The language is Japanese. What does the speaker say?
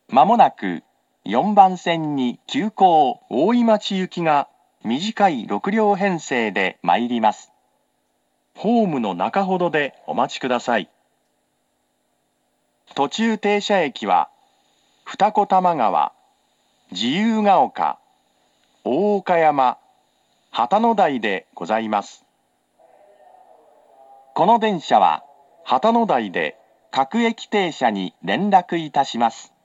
まもなく4番線に急行大井町行きが短い6両編成で参ります。ホームの中ほどでお待ちください。途中停車駅は二子玉川、自由が丘、大岡山、旗の台でございます。この電車は旗の台で各駅停車に連絡いたします。